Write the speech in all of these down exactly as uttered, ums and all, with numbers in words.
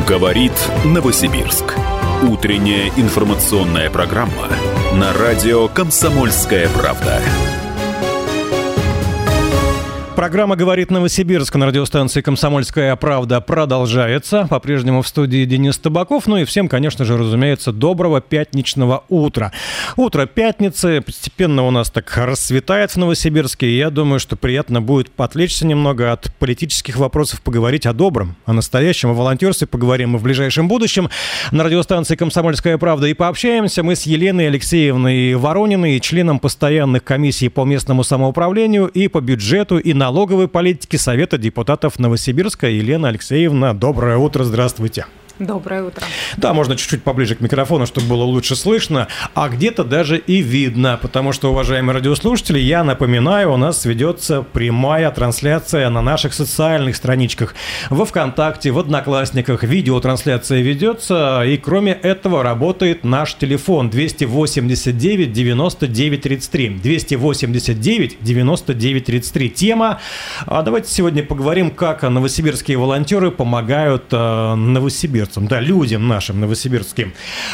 Говорит Новосибирск. Утренняя информационная программа на радио «Комсомольская правда». Программа «Говорит Новосибирск» на радиостанции «Комсомольская правда» продолжается. По-прежнему в студии Денис Табаков. Ну и всем, конечно же, разумеется, доброго пятничного утра. Утро пятницы. Постепенно у нас так расцветает в Новосибирске. И я думаю, что приятно будет отвлечься немного от политических вопросов, поговорить о добром, о настоящем, о волонтерстве. Поговорим мы в ближайшем будущем на радиостанции «Комсомольская правда». И пообщаемся мы с Еленой Алексеевной Ворониной, членом постоянных комиссий по местному самоуправлению и по бюджету и на налоговой политики Совета депутатов Новосибирска. Елена Алексеевна, доброе утро, здравствуйте. Доброе утро. Да, можно чуть-чуть поближе к микрофону, чтобы было лучше слышно, а где-то даже и видно, потому что, уважаемые радиослушатели, я напоминаю, у нас ведется прямая трансляция на наших социальных страничках во ВКонтакте, в Одноклассниках, видеотрансляция ведется, и кроме этого работает наш телефон двести восемьдесят девять девяносто девять тридцать три. двести восемьдесят девять девяносто девять тридцать три. Тема. А давайте сегодня поговорим, как новосибирские волонтеры помогают э, Новосибирску. Да, людям нашим новосибирским.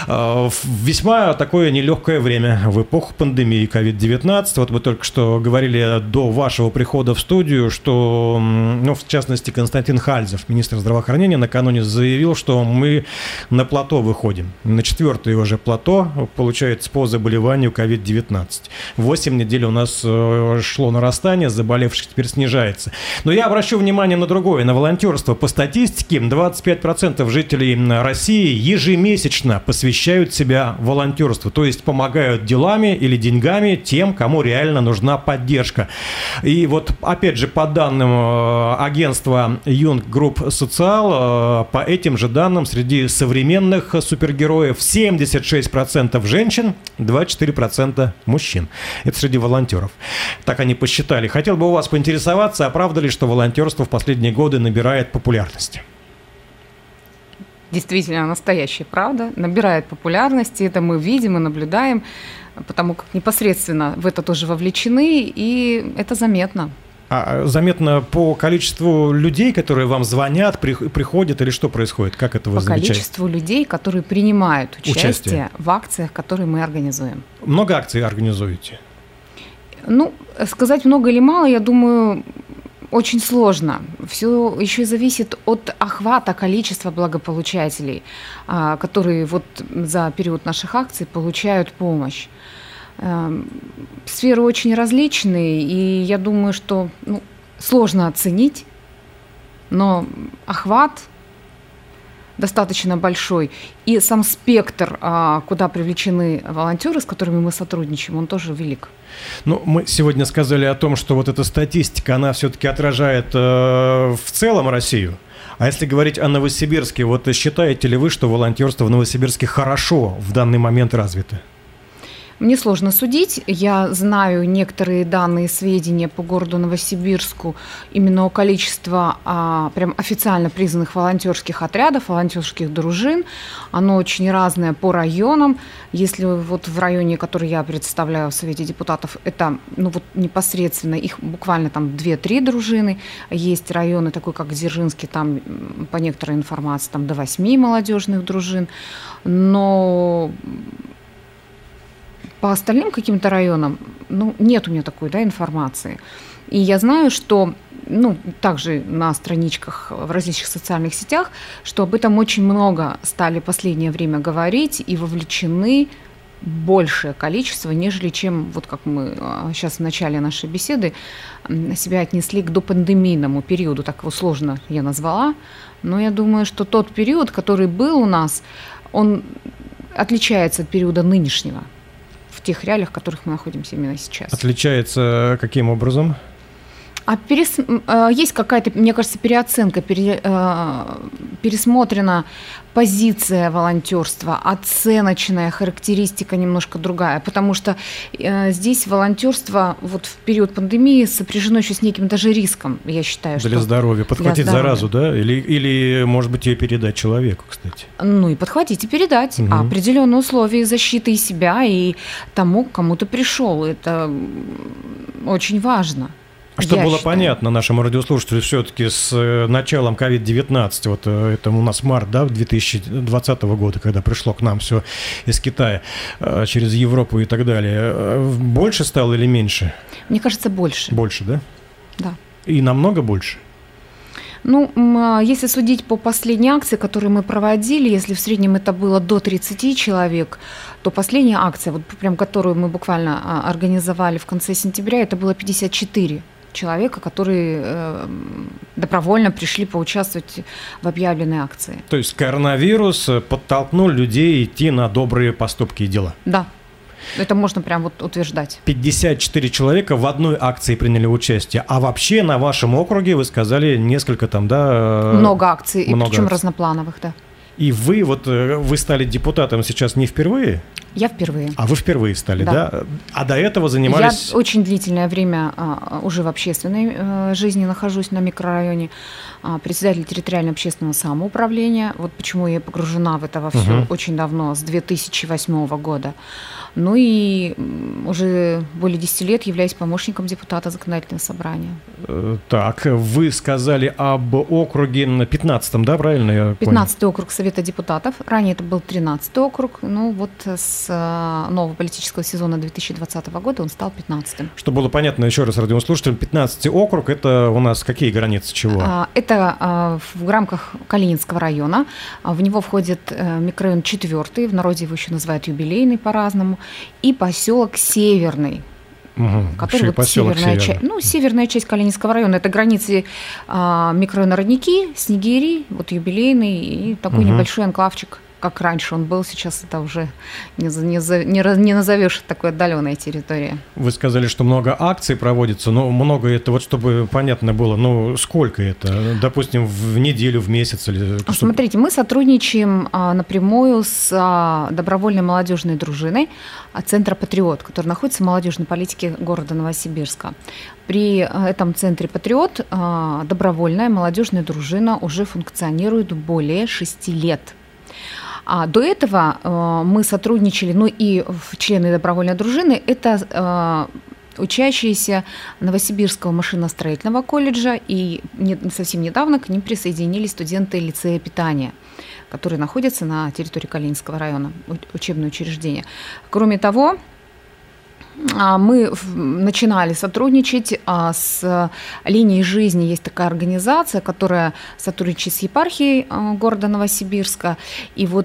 В весьма такое нелегкое время, в эпоху пандемии ковид девятнадцать. Вот мы только что говорили до вашего прихода в студию, что, ну, в частности, Константин Хальзев, министр здравоохранения, накануне заявил, что мы на плато выходим. На четвертое уже плато, получается, по заболеванию ковид девятнадцать. Восемь недель у нас шло нарастание, заболевших теперь снижается. Но я обращу внимание на другое, на волонтерство. По статистике, двадцать пять процентов жителей России ежемесячно посвящают себя волонтерству, то есть помогают делами или деньгами тем, кому реально нужна поддержка. И вот, опять же, по данным агентства Young Group Social, по этим же данным, среди современных супергероев семьдесят шесть процентов женщин, двадцать четыре процента мужчин. Это среди волонтеров. Так они посчитали. Хотел бы у вас поинтересоваться, а правда ли, что волонтерство в последние годы набирает популярность? Действительно, настоящая правда, набирает популярности, это мы видим и наблюдаем, потому как непосредственно в это тоже вовлечены, и это заметно. А заметно по количеству людей, которые вам звонят, при, приходят, или что происходит? Как это вы замечаете? По количеству людей, которые принимают участие, участие в акциях, которые мы организуем. Много акций организуете? Ну, сказать много или мало, я думаю, очень сложно. Все еще и зависит от охвата, количества благополучателей, которые вот за период наших акций получают помощь. Сферы очень различные, и я думаю, что, ну, сложно оценить, но охват достаточно большой. И сам спектр, куда привлечены волонтеры, с которыми мы сотрудничаем, он тоже велик. Ну, мы сегодня сказали о том, что вот эта статистика, она все-таки отражает э, в целом Россию. А если говорить о Новосибирске, вот считаете ли вы, что волонтерство в Новосибирске хорошо в данный момент развито? Мне сложно судить. Я знаю некоторые данные, сведения по городу Новосибирску именно о количестве а, прям официально признанных волонтерских отрядов, волонтерских дружин. Оно очень разное по районам. Если вот в районе, который я представляю в Совете депутатов, это, ну, вот непосредственно их буквально там две-три дружины. Есть районы, такой как Дзержинский, там по некоторой информации там до восьми молодежных дружин. Но по остальным каким-то районам, ну, нет у меня такой, да, информации. И я знаю, что, ну, также на страничках в различных социальных сетях, что об этом очень много стали в последнее время говорить и вовлечены большее количество, нежели чем, вот как мы сейчас в начале нашей беседы себя отнесли к допандемийному периоду, так его сложно я назвала. Но я думаю, что тот период, который был у нас, он отличается от периода нынешнего. В тех реалиях, в которых мы находимся именно сейчас. Отличается каким образом? А перес... есть какая-то, мне кажется, переоценка, пере... пересмотрена позиция волонтерства, оценочная характеристика немножко другая, потому что здесь волонтерство вот в период пандемии сопряжено еще с неким даже риском, я считаю. Для что... здоровья, подхватить здоровья. Заразу, да? Или, или, может быть, ее передать человеку, кстати. Ну и подхватить и передать. Угу. Определенные условия защиты и себя, и тому, к кому ты пришел. Это очень важно. А чтобы Я было считаю. понятно нашему радиослушателю, все-таки с началом ковид девятнадцать, вот это у нас март, да, две тысячи двадцатого года, когда пришло к нам все из Китая, через Европу и так далее, больше стало или меньше? Мне кажется, больше. Больше, да? Да. И намного больше? Ну, если судить по последней акции, которую мы проводили, если в среднем это было до тридцати человек, то последняя акция, вот прям которую мы буквально организовали в конце сентября, это было пятьдесят четыре человека, которые э, добровольно пришли поучаствовать в объявленной акции. То есть коронавирус подтолкнул людей идти на добрые поступки и дела? Да. Это можно прям вот утверждать. пятьдесят четыре человека в одной акции приняли участие, а вообще на вашем округе, вы сказали, несколько там, да? Много акций, много и причем акций. Разноплановых, да. И вы вот, вы стали депутатом сейчас не впервые? Я впервые. А вы впервые стали, да? Да. А до этого занимались... Я очень длительное время а, уже в общественной а, жизни нахожусь на микрорайоне. А, председатель территориального общественного самоуправления. Вот почему я погружена в это во все Угу. очень давно, с две тысячи восьмого года. Ну и уже более десяти лет являюсь помощником депутата законодательного собрания. Так, вы сказали об округе на пятнадцатом, да, правильно я понял? пятнадцатый округ Совета депутатов. Ранее это был тринадцатый округ. Ну вот с нового политического сезона две тысячи двадцатого года он стал пятнадцатым. Чтобы было понятно еще раз радиослушателям, пятнадцатый округ – это у нас какие границы чего? Это в рамках Калининского района. В него входит микрорайон четвертый, в народе его еще называют юбилейный по-разному, и поселок Северный. Угу, который вот северная, часть, ну, северная часть Калининского района. Это границы а, микрорайона Родники, Снегири, вот юбилейный и такой угу. небольшой анклавчик, как раньше он был, сейчас это уже не, не, не, не назовешь такой отдаленной территорией. Вы сказали, что много акций проводится, но много это, вот чтобы понятно было, ну сколько это, допустим, в неделю, в месяц? Или, чтобы... Смотрите, мы сотрудничаем а, напрямую с а, добровольной молодежной дружиной а, Центра «Патриот», который находится в молодежной политике города Новосибирска. При а, этом Центре «Патриот» а, добровольная молодежная дружина уже функционирует более шести лет. А до этого э, мы сотрудничали, ну и члены добровольной дружины, это э, учащиеся Новосибирского машиностроительного колледжа, и не, совсем недавно к ним присоединились студенты лицея питания, которые находятся на территории Калининского района, учебное учреждение. Кроме того, мы начинали сотрудничать с линией жизни. Есть такая организация, которая сотрудничает с епархией города Новосибирска. И вот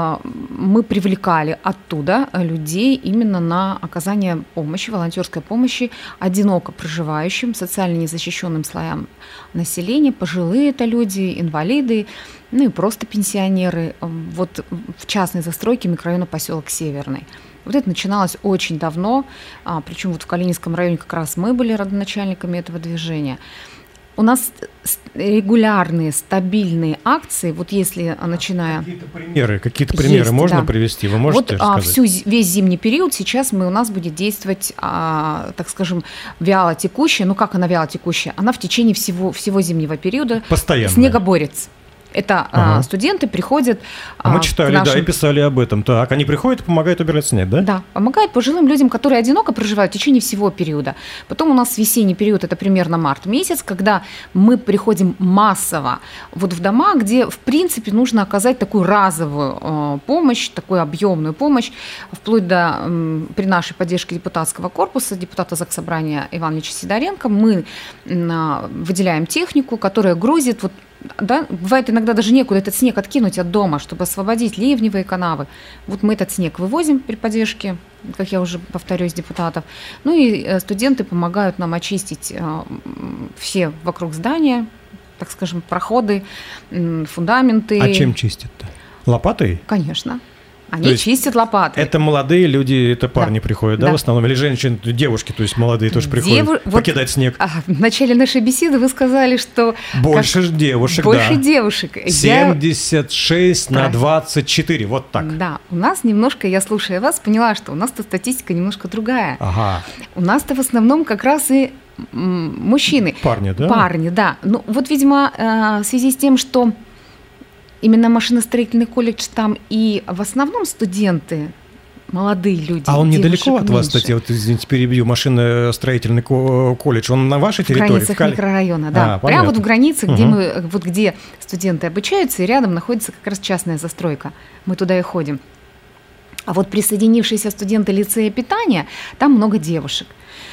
мы привлекали оттуда людей именно на оказание помощи, волонтерской помощи одиноко проживающим, социально незащищенным слоям населения. Пожилые это люди, инвалиды, ну и просто пенсионеры. Вот в частной застройке микрорайона поселок Северный. Вот это начиналось очень давно, а, причем вот в Калининском районе как раз мы были родоначальниками этого движения. У нас регулярные, стабильные акции, вот если начиная... Какие-то примеры, какие-то примеры есть, можно да. привести? Вы можете вот, рассказать? Всю, весь зимний период сейчас мы, у нас будет действовать, а, так скажем, вяло текущая. Ну как она вяло текущая? Она в течение всего, всего зимнего периода. Постоянно. Снегоборец. Это ага. а, студенты приходят... А мы читали, нашим... да, и писали об этом. Так, они приходят и помогают убирать снег, да? Да, помогают пожилым людям, которые одиноко проживают в течение всего периода. Потом у нас весенний период, это примерно март месяц, когда мы приходим массово вот в дома, где, в принципе, нужно оказать такую разовую э, помощь, такую объемную помощь, вплоть до, э, при нашей поддержке депутатского корпуса, депутата Заксобрания Ивана Ильича Сидоренко, мы э, выделяем технику, которая грузит вот. Да, бывает иногда даже некуда этот снег откинуть от дома, чтобы освободить ливневые канавы. Вот мы этот снег вывозим при поддержке, как я уже повторюсь, депутатов. Ну и студенты помогают нам очистить все вокруг здания, так скажем, проходы, фундаменты. А чем чистят-то? Лопатой? Конечно. Они чистят лопатой. Это молодые люди, это парни да. приходят, да, да, в основном? Или женщины, девушки, то есть молодые тоже приходят Деву... покидать вот, снег? А, в начале нашей беседы вы сказали, что... Больше как... девушек, Больше да. девушек. семьдесят шесть я... на двадцать четыре, вот так. Да, у нас немножко, я слушая вас, поняла, что у нас-то статистика немножко другая. Ага. У нас-то в основном как раз и мужчины. Парни, да? Парни, да. Ну, вот, видимо, в связи с тем, что именно машиностроительный колледж там и в основном студенты молодые люди. А он недалеко от меньше. вас, кстати, вот, извините, перебью, машиностроительный колледж, он на вашей территории? В границах в Каль... микрорайона, да. А, Прямо вот в границах, угу. где, мы, вот где студенты обучаются, и рядом находится как раз частная застройка. Мы туда и ходим. А вот присоединившиеся студенты лицея питания, там много девушек.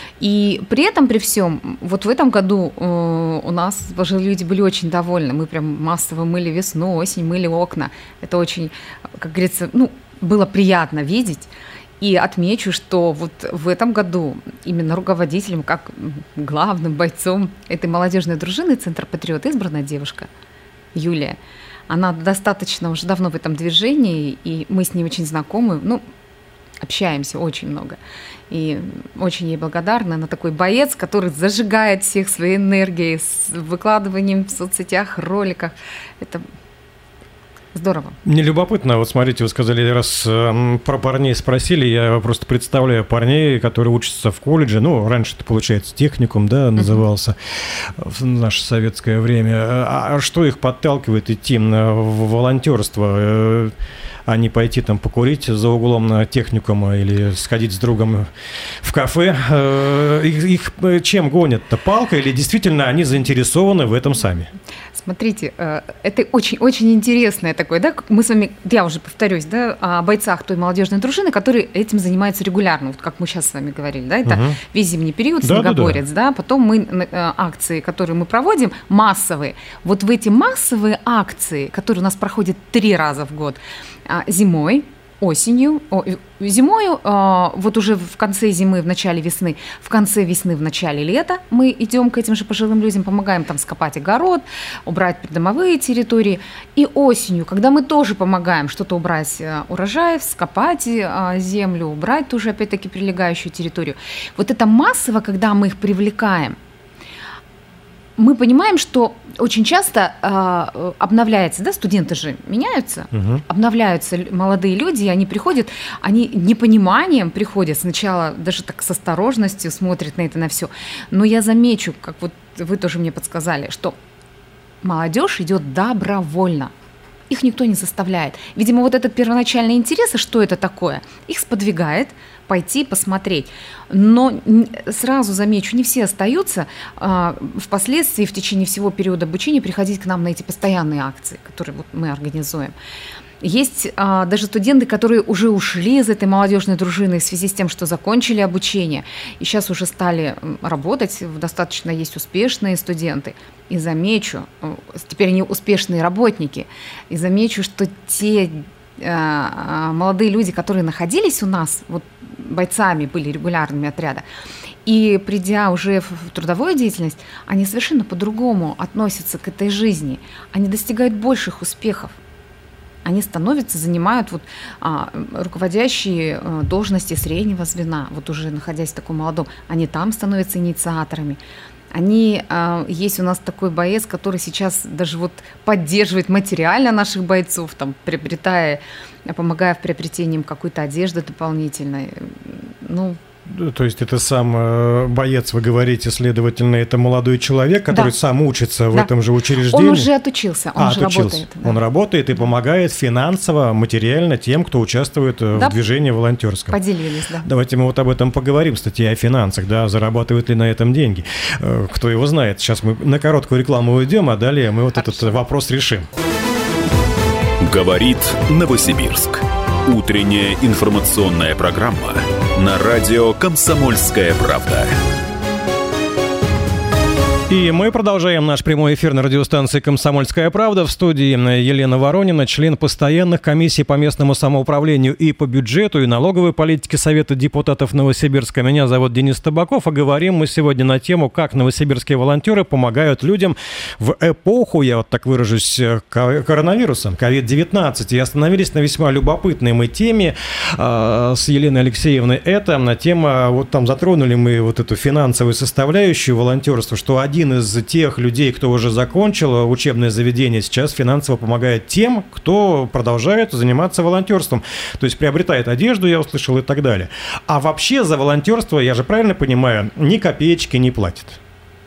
И при этом, при всем, вот в этом году э, у нас пожилые люди были очень довольны. Мы прям массово мыли весну, осень, мыли окна. Это очень, как говорится, ну, было приятно видеть. И отмечу, что вот в этом году именно руководителем, как главным бойцом этой молодежной дружины «Центр Патриот» избрана девушка Юлия. Она достаточно уже давно в этом движении, и мы с ней очень знакомы, ну, общаемся очень много. И очень ей благодарна. Она такой боец, который зажигает всех своей энергией, с выкладыванием в соцсетях, роликах. Это здорово. Мне любопытно, вот смотрите, вы сказали, раз э, про парней спросили, я просто представляю парней, которые учатся в колледже, ну, раньше это, получается, техникум, да, назывался uh-huh. в наше советское время. А, а что их подталкивает идти в волонтерство? А не пойти там покурить за углом на техникума или сходить с другом в кафе? Их, их чем гонят-то? Палкой или действительно они заинтересованы в этом сами? Смотрите, это очень-очень интересное такое, да, мы с вами, я уже повторюсь, да, о бойцах той молодежной дружины, которые этим занимаются регулярно, вот как мы сейчас с вами говорили, да, это угу. весь зимний период, Снегоборец, да, да, да, потом мы, акции, которые мы проводим, массовые, вот в эти массовые акции, которые у нас проходят три раза в год, зимой, осенью, о, зимою, э, вот уже в конце зимы, в начале весны, в конце весны, в начале лета мы идем к этим же пожилым людям, помогаем там скопать огород, убрать придомовые территории. И осенью, когда мы тоже помогаем что-то убрать э, урожай, скопать э, землю, убрать тоже, опять-таки, прилегающую территорию. Вот это массово, когда мы их привлекаем, мы понимаем, что очень часто э, обновляется, да, студенты же меняются, угу. обновляются молодые люди, и они приходят, они непониманием приходят, сначала даже так с осторожностью смотрят на это, на все. Но я замечу, как вот вы тоже мне подсказали, что молодежь идет добровольно. Их никто не заставляет. Видимо, вот этот первоначальный интерес, что это такое, их сподвигает пойти посмотреть. Но сразу замечу, не все остаются а, впоследствии, в течение всего периода обучения приходить к нам на эти постоянные акции, которые вот мы организуем. Есть а, даже студенты, которые уже ушли из этой молодежной дружины в связи с тем, что закончили обучение, и сейчас уже стали работать, достаточно есть успешные студенты. И замечу, теперь они успешные работники, и замечу, что те а, молодые люди, которые находились у нас, вот бойцами были регулярными отряда, и придя уже в трудовую деятельность, они совершенно по-другому относятся к этой жизни, они достигают больших успехов. Они становятся, занимают вот, а, руководящие а, должности среднего звена, вот уже находясь в таком молодом, они там становятся инициаторами. Они, а, есть у нас такой боец, который сейчас даже вот поддерживает материально наших бойцов, там, приобретая, помогая в приобретении какой-то одежды дополнительной. Ну, то есть это сам боец, вы говорите, следовательно, это молодой человек, который да. сам учится в да. этом же учреждении? Он уже отучился, он а, уже отучился. работает. Да. Он работает и помогает финансово, материально тем, кто участвует да. в движении волонтерском. Поделились, да. Давайте мы вот об этом поговорим, кстати, о финансах, да, зарабатывают ли на этом деньги. Кто его знает. Сейчас мы на короткую рекламу уйдем, а далее мы вот Хорошо. этот вопрос решим. Говорит Новосибирск. Утренняя информационная программа на радио «Комсомольская правда». И мы продолжаем наш прямой эфир на радиостанции «Комсомольская правда». В студии Елена Воронина, член постоянных комиссий по местному самоуправлению и по бюджету и налоговой политике Совета депутатов Новосибирска. Меня зовут Денис Табаков, а говорим мы сегодня на тему, как новосибирские волонтеры помогают людям в эпоху, я вот так выражусь, коронавируса, ковид девятнадцать. И остановились на весьма любопытной мы теме э, с Еленой Алексеевной. Это на тема, вот там затронули мы вот эту финансовую составляющую волонтерства, что один Один из тех людей, кто уже закончил учебное заведение, сейчас финансово помогает тем, кто продолжает заниматься волонтерством. То есть приобретает одежду, я услышал, и так далее. А вообще за волонтерство, я же правильно понимаю, ни копеечки не платит.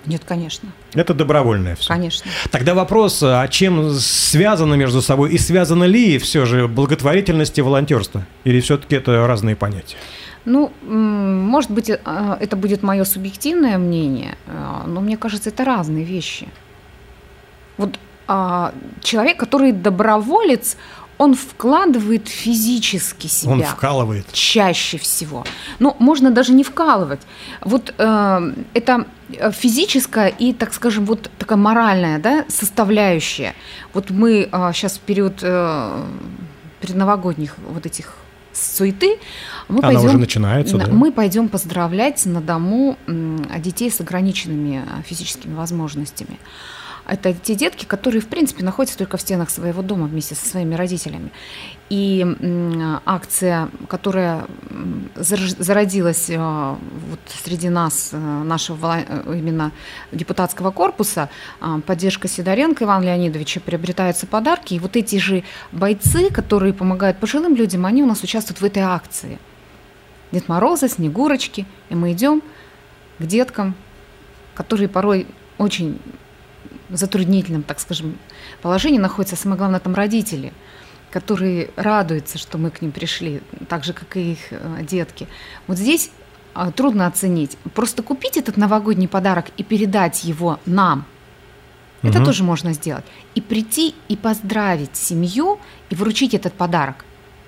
Нет, конечно. Это добровольное все. Конечно. Тогда вопрос, а чем связано между собой и связано ли все же благотворительность и волонтерство? Или все-таки это разные понятия? Ну, может быть, это будет мое субъективное мнение, но мне кажется, это разные вещи. Вот человек, который доброволец, он вкладывает физически себя. Он вкалывает. Чаще всего. Ну, можно даже не вкалывать. Вот э, это физическая и, так скажем, вот такая моральная, да, составляющая. Вот мы э, сейчас в период э, предновогодних вот этих суеты, мы Она пойдем, уже начинается, да? Мы пойдем поздравлять на дому детей с ограниченными физическими возможностями. Это те детки, которые, в принципе, находятся только в стенах своего дома вместе со своими родителями. И акция, которая зародилась вот среди нас, нашего именно депутатского корпуса, поддержка Сидоренко Ивана Леонидовича, приобретаются подарки. И вот эти же бойцы, которые помогают пожилым людям, они у нас участвуют в этой акции. Дед Мороза, Снегурочки. И мы идем к деткам, которые порой очень в затруднительном, так скажем, положении находятся, самое главное, там родители, которые радуются, что мы к ним пришли, так же, как и их детки. Вот здесь трудно оценить. Просто купить этот новогодний подарок и передать его нам, угу. Это тоже можно сделать. И прийти и поздравить семью и вручить этот подарок.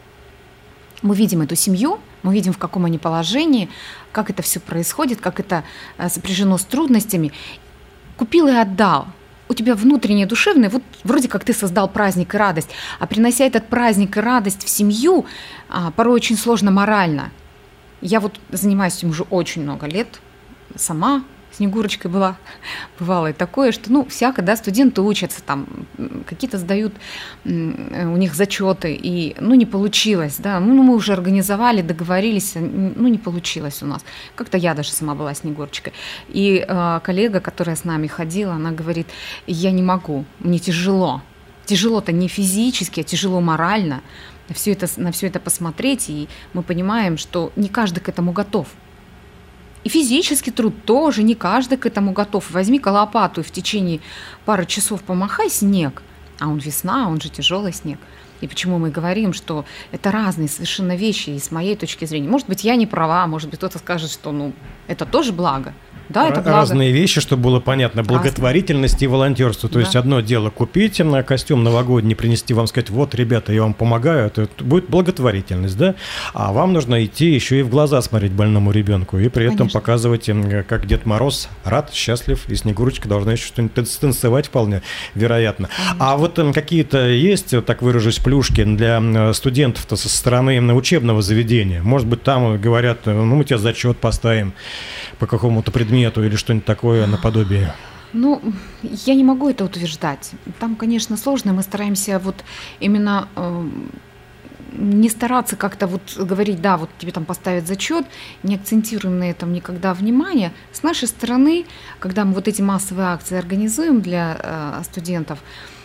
Мы видим эту семью, мы видим, в каком они положении, как это все происходит, как это сопряжено с трудностями. Купил и отдал. У тебя внутреннее, душевное, вот вроде как ты создал праздник и радость, а принося этот праздник и радость в семью, порой очень сложно морально. Я вот занимаюсь этим уже очень много лет, сама Снегурочкой была, бывало и такое, что, ну, всяко, да, студенты учатся, там, какие-то сдают, у них зачеты, и, ну, не получилось, да, ну, мы уже организовали, договорились, ну, не получилось у нас. Как-то я даже сама была Снегурочкой. И э, коллега, которая с нами ходила, она говорит, я не могу, мне тяжело. Тяжело-то не физически, а тяжело морально. Все это, на все это посмотреть, и мы понимаем, что не каждый к этому готов. И физический труд тоже, не каждый к этому готов. Возьми-ка лопату и в течение пары часов помахай снег, а он весна, он же тяжелый снег. И почему мы говорим, что это разные совершенно вещи, и с моей точки зрения. Может быть, я не права, может быть, кто-то скажет, что ну, это тоже благо. Да, это благо. Разные вещи, чтобы было понятно. Благотворительность Разные. И волонтерство. То да. есть одно дело купить на костюм новогодний, принести вам, сказать, вот, ребята, я вам помогаю, это будет благотворительность, да? А вам нужно идти еще и в глаза смотреть больному ребенку, и при этом Конечно. Показывать им, как Дед Мороз рад, счастлив, и Снегурочка должна еще что-нибудь танцевать вполне вероятно. Конечно. А вот какие-то есть, так выражусь, плюшки для студентов-то со стороны учебного заведения? Может быть, там говорят, ну, мы тебе зачет поставим по какому-то предмету или что-нибудь такое наподобие? Ну, я не могу это утверждать. Там, конечно, сложно. Мы стараемся вот именно э, не стараться как-то вот говорить, да, вот тебе там поставят зачет, не акцентируем на этом никогда внимание. С нашей стороны, когда мы вот эти массовые акции организуем для э, студентов,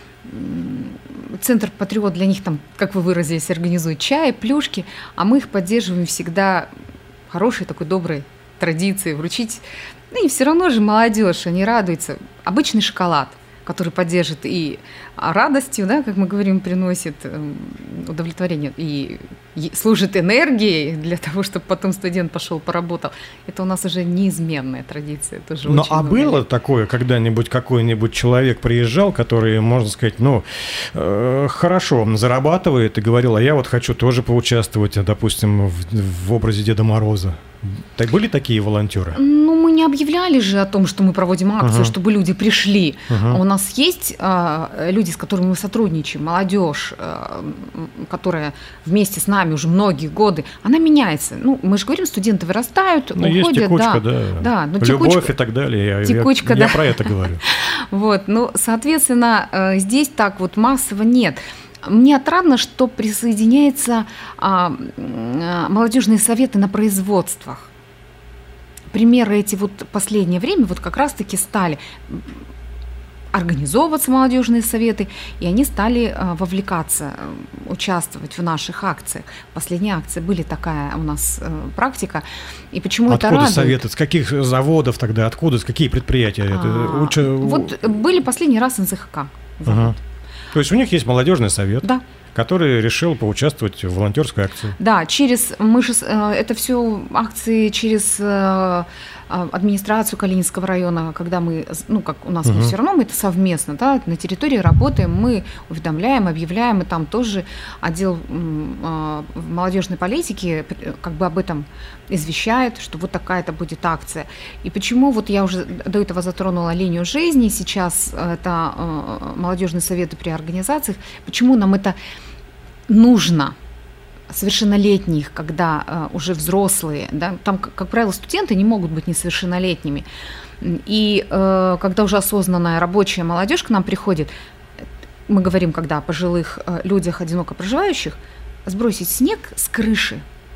Центр «Патриот» для них там, как вы выразились, организует чай, плюшки, а мы их поддерживаем всегда хорошей такой доброй традиции вручить. Ну и все равно же молодежь, они радуются. Обычный шоколад, который поддержит и радостью, да, как мы говорим, приносит удовлетворение и служит энергией для того, чтобы потом студент пошел поработал. Это у нас уже неизменная традиция. Тоже ну, очень а было лет. Такое, когда-нибудь какой-нибудь человек приезжал, который, можно сказать, ну, э, хорошо зарабатывает и говорил, а я вот хочу тоже поучаствовать, допустим, в, в образе Деда Мороза? Так были такие волонтеры? Ну, мы не объявляли же о том, что мы проводим акцию, uh-huh. чтобы люди пришли. Uh-huh. У нас есть э, люди, с которыми мы сотрудничаем, молодежь, э, которая вместе с нами уже многие годы, она меняется. Ну, мы же говорим, студенты вырастают, ну, уходят. Есть текучка, да. да. да ну, Любовь текучка, и так далее. Текучка, я, да. я про это говорю. Вот, ну, соответственно, э, здесь так вот массово нет. Мне отрадно, что присоединяются а, а, молодежные советы на производствах. Примеры эти вот последнее время вот как раз-таки стали. организовываться молодежные советы, и они стали вовлекаться, участвовать в наших акциях. Последние акции были такая у нас практика. И почему откуда это радует? Откуда советы? С каких заводов тогда? Откуда? С какие предприятия? А, это уча... Вот были последний раз эн зэ ха ка. Ага. То есть у них есть молодежный совет? Да. Который решил поучаствовать в волонтерской акции. Да, через мы же это все акции через администрацию Калининского района, когда мы, ну как у нас угу. мы все равно мы это совместно, да, на территории работаем, мы уведомляем, объявляем, и там тоже отдел молодежной политики как бы об этом извещает, что вот такая-то будет акция. И почему вот я уже до этого затронула линию жизни, сейчас это молодежные советы при организациях, почему нам это нужно? Совершеннолетних, когда э, уже взрослые, да, там, как, как правило, студенты не могут быть несовершеннолетними. И э, когда уже осознанная рабочая молодежь к нам приходит, мы говорим, когда о пожилых э, людях, одиноко проживающих, сбросить снег с крыши.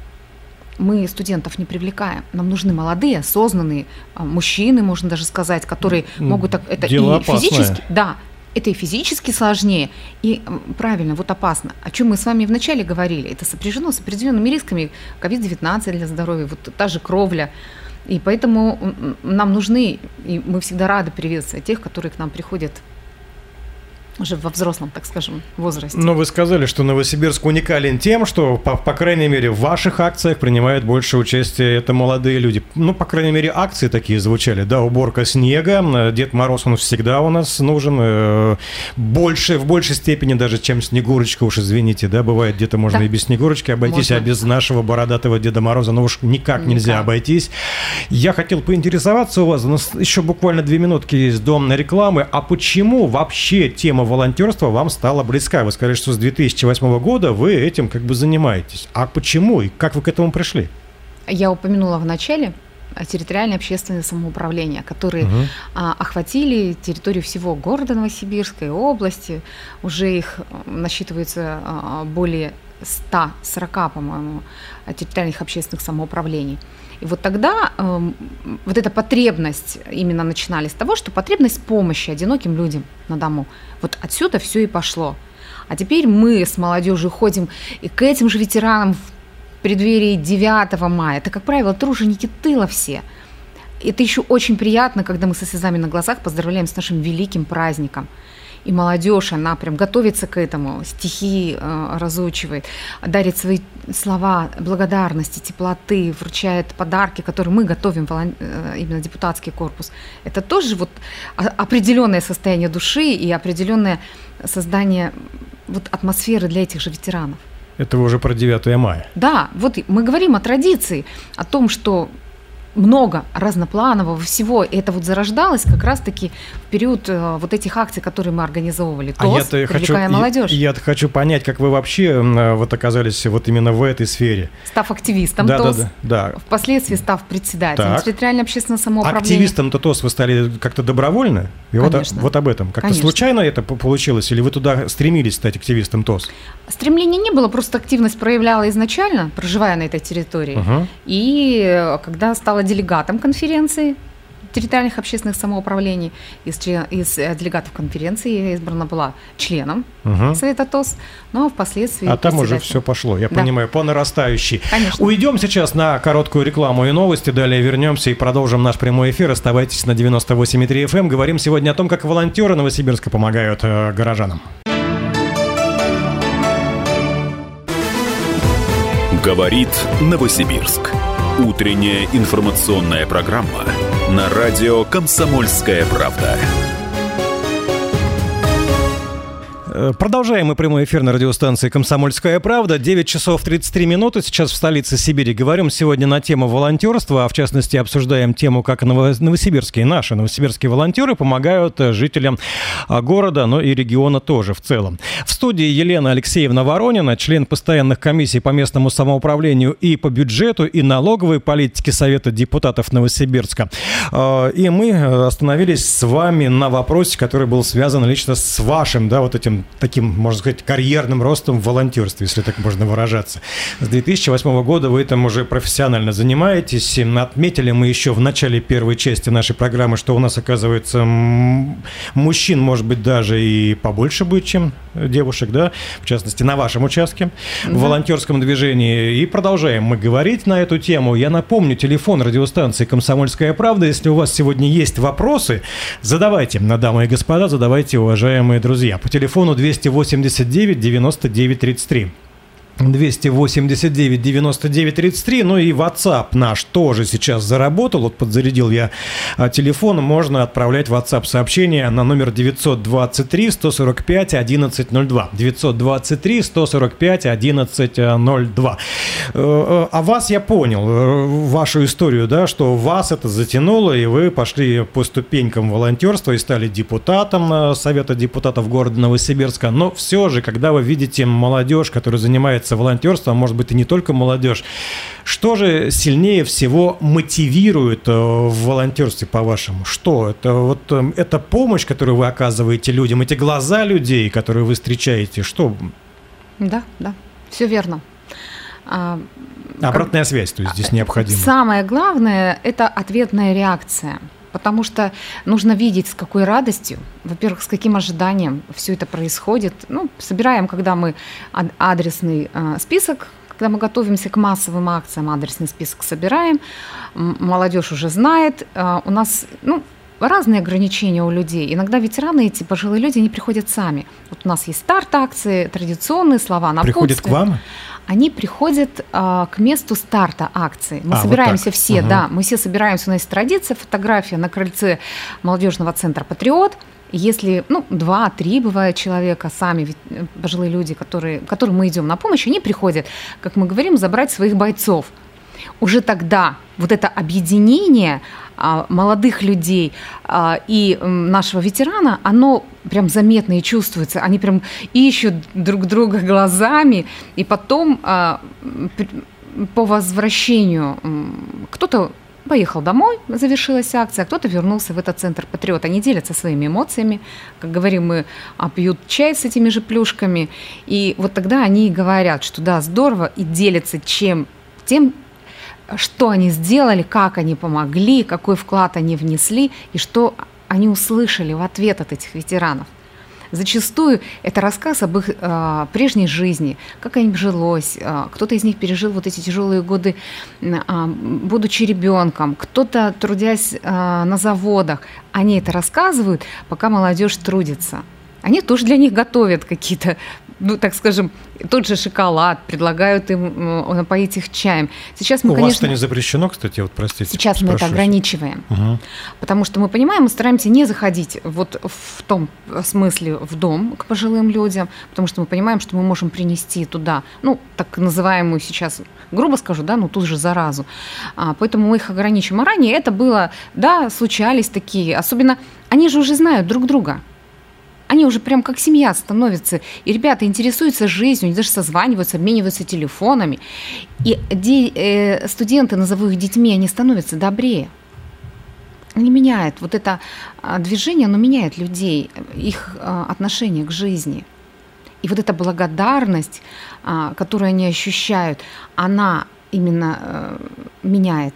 Мы студентов не привлекаем. Нам нужны молодые, осознанные э, мужчины, можно даже сказать, которые могут так, это дело и физически, да, это и физически сложнее, и правильно, вот опасно. О чем мы с вами вначале говорили, это сопряжено с определенными рисками, ковид девятнадцать для здоровья, вот та же кровля. И поэтому нам нужны, и мы всегда рады приветствовать тех, которые к нам приходят уже во взрослом, так скажем, возрасте. Но вы сказали, что Новосибирск уникален тем, что, по, по крайней мере, в ваших акциях принимают больше участия это молодые люди. Ну, по крайней мере, акции такие звучали, да, уборка снега, Дед Мороз, он всегда у нас нужен, э, больше, в большей степени даже, чем Снегурочка, уж извините, да, бывает, где-то можно да. и без Снегурочки обойтись, можно. А без нашего бородатого Деда Мороза, ну уж никак, никак нельзя обойтись. Я хотел поинтересоваться у вас, у нас еще буквально две минутки есть до рекламы, а почему вообще тема волонтерство вам стала близка? Вы сказали, что с две тысячи восьмого года вы этим как бы занимаетесь. А почему и как вы к этому пришли? Я упомянула в начале территориальное общественное самоуправление, которые угу. а, охватили территорию всего города Новосибирской области. Уже их насчитывается а, более ста сорока, по-моему, территориальных общественных самоуправлений. И вот тогда э, вот эта потребность именно начинали с того, что потребность помощи одиноким людям на дому. Вот отсюда все и пошло. А теперь мы с молодежью ходим и к этим же ветеранам в преддверии девятого мая. Это, как правило, труженики тыла все. Это еще очень приятно, когда мы со слезами на глазах поздравляем с нашим великим праздником. И молодежь, она прям готовится к этому, стихи э, разучивает, дарит свои слова благодарности, теплоты, вручает подарки, которые мы готовим, волон... э, именно депутатский корпус. Это тоже вот определенное состояние души и определенное создание вот атмосферы для этих же ветеранов. Это уже про девятое мая. Да, вот мы говорим о традиции, о том, что много разнопланового всего, и это вот зарождалось как раз-таки в период э, вот этих акций, которые мы организовывали. ТОС, а привлекая хочу, молодежь. Я, я хочу понять, как вы вообще э, вот оказались вот именно в этой сфере. Став активистом да, ТОС, да, да, да. Впоследствии став председателем территориального общественного самоуправления. Активистом-то ТОС вы стали как-то добровольно? И вот, вот об этом. Как-то Конечно. Случайно это получилось? Или вы туда стремились стать активистом ТОС? Стремления не было, просто активность проявляла изначально, проживая на этой территории. Угу. И когда стала делегатом конференции территориальных общественных самоуправлений, из, из делегатов конференции я избрана была членом угу. Совета ТОС, но впоследствии... А там уже все пошло, я да. понимаю, по нарастающей. Конечно. Уйдем сейчас на короткую рекламу и новости, далее вернемся и продолжим наш прямой эфир. Оставайтесь на девяносто восемь и три эф эм. Говорим сегодня о том, как волонтеры Новосибирска помогают э, горожанам. Говорит Новосибирск. Утренняя информационная программа на радио «Комсомольская правда». Продолжаем мы прямой эфир на радиостанции «Комсомольская правда». девять часов тридцать три минуты. Сейчас в столице Сибири. Говорим сегодня на тему волонтерства, а в частности обсуждаем тему, как новосибирские, наши новосибирские волонтеры помогают жителям города, но и региона тоже в целом. В студии Елена Алексеевна Воронина, член постоянных комиссий по местному самоуправлению и по бюджету и налоговой политике Совета депутатов Новосибирска. И мы остановились с вами на вопросе, который был связан лично с вашим, да, вот этим таким, можно сказать, карьерным ростом в волонтерстве, если так можно выражаться. С две тысячи восьмого года вы этим уже профессионально занимаетесь. Отметили мы еще в начале первой части нашей программы, что у нас, оказывается, мужчин, может быть, даже и побольше будет, чем девушек, да, в частности, на вашем участке, да, в волонтерском движении. И продолжаем мы говорить на эту тему. Я напомню, телефон радиостанции «Комсомольская правда». Если у вас сегодня есть вопросы, задавайте, дамы и господа, задавайте, уважаемые друзья. По телефону двести восемьдесят девять девяносто девять тридцать три. двести восемьдесят девять девяносто девять тридцать три, ну и WhatsApp наш тоже сейчас заработал, вот подзарядил я телефон, можно отправлять WhatsApp сообщения на номер девятьсот двадцать три сто сорок пять одиннадцать ноль два, девятьсот двадцать три сто сорок пять одиннадцать ноль два. А вас я понял, вашу историю, да, что вас это затянуло, и вы пошли по ступенькам волонтерства и стали депутатом Совета депутатов города Новосибирска, но все же, когда вы видите молодежь, которая занимается волонтерством, может быть, и не только молодежь. Что же сильнее всего мотивирует в волонтерстве, по-вашему? Что? Это вот эта помощь, которую вы оказываете людям, эти глаза людей, которые вы встречаете, что? Да, да, все верно. Обратная как... связь, то есть здесь необходима. Самое главное – это ответная реакция. Потому что нужно видеть, с какой радостью, во-первых, с каким ожиданием все это происходит. Ну, собираем, когда мы адресный э, список, когда мы готовимся к массовым акциям, адресный список собираем, молодежь уже знает. Э, у нас, ну, разные ограничения у людей. Иногда ветераны, эти пожилые люди, они приходят сами. Вот у нас есть старт акции, традиционные слова, напутствия. Приходят к вам? Они приходят а, к месту старта акции. Мы а, собираемся вот все, угу. да, мы все собираемся, у нас есть традиция, фотография на крыльце молодежного центра «Патриот». Если, ну, два-три бывает человека, сами пожилые люди, которые, которым мы идем на помощь, они приходят, как мы говорим, забрать своих бойцов. Уже тогда вот это объединение а, молодых людей а, и м, нашего ветерана, оно прям заметно и чувствуется. Они прям ищут друг друга глазами, и потом а, по возвращению м, кто-то поехал домой, завершилась акция, а кто-то вернулся в этот центр «Патриот». Они делятся своими эмоциями, как говорим мы, а, пьют чай с этими же плюшками, и вот тогда они говорят, что да, здорово, и делятся чем, тем, что они сделали, как они помогли, какой вклад они внесли и что они услышали в ответ от этих ветеранов. Зачастую это рассказ об их э, прежней жизни, как им жилось. Э, кто-то из них пережил вот эти тяжелые годы, э, будучи ребенком, кто-то, трудясь э, на заводах. Они это рассказывают, пока молодежь трудится. Они тоже для них готовят какие-то, ну, так скажем, тот же шоколад, предлагают им напоить их чаем. Сейчас мы, У конечно, вас это не запрещено, кстати, вот простите. Сейчас мы это ограничиваем, угу. потому что мы понимаем, мы стараемся не заходить вот в том смысле в дом к пожилым людям, потому что мы понимаем, что мы можем принести туда, ну, так называемую сейчас, грубо скажу, да, ну, ту же заразу. А, поэтому мы их ограничим. А ранее это было, да, случались такие, особенно, они же уже знают друг друга. Они уже прям как семья становятся. И ребята интересуются жизнью, они даже созваниваются, обмениваются телефонами. И де, э, студенты, назову их детьми, они становятся добрее. Они меняют. Вот это а, движение, оно меняет людей, их а, отношение к жизни. И вот эта благодарность, а, которую они ощущают, она именно а, меняет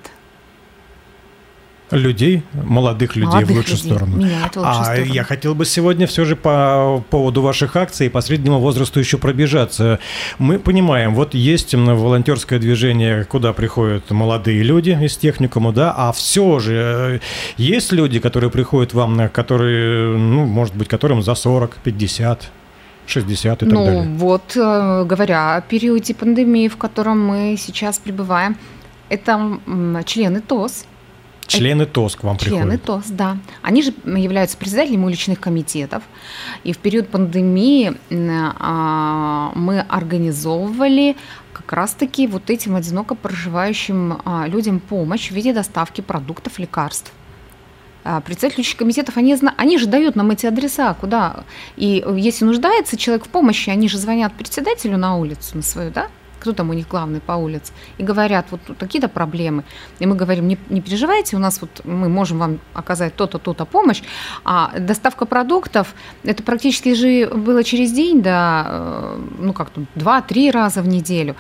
людей, молодых людей молодых в лучшую людей. сторону. Меняет в лучшую а сторону. Я хотел бы сегодня все же по поводу ваших акций по среднему возрасту еще пробежаться. Мы понимаем, вот есть волонтерское движение, куда приходят молодые люди из техникума, да, а все же есть люди, которые приходят вам, которые, ну, может быть, которым за сорок, пятьдесят, шестьдесят и так ну, далее. Ну, вот, говоря о периоде пандемии, в котором мы сейчас пребываем, это члены ТОС. Члены ТОС к вам приходят? Члены ТОС, да. Они же являются председателями уличных комитетов. И в период пандемии мы организовывали как раз-таки вот этим одиноко проживающим людям помощь в виде доставки продуктов, лекарств. Председатели уличных комитетов, они, они же дают нам эти адреса, куда. И если нуждается человек в помощи, они же звонят председателю на улицу, на свою, да? кто там у них главный по улице, и говорят, вот такие-то проблемы. И мы говорим, не, не переживайте, у нас вот мы можем вам оказать то-то, то-то помощь. А доставка продуктов, это практически же было через день, да, ну как там, два-три раза в неделю.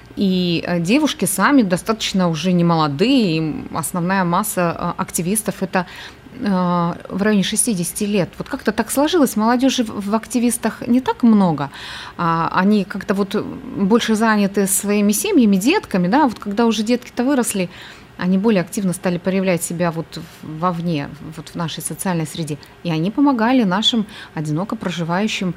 И девушки сами достаточно уже не молодые, и основная масса активистов – это в районе шестидесяти лет. Вот как-то так сложилось, молодежи в активистах не так много, они как-то вот больше заняты своими семьями, детками, да, вот когда уже детки-то выросли, они более активно стали проявлять себя вот вовне, вот в нашей социальной среде, и они помогали нашим одиноко проживающим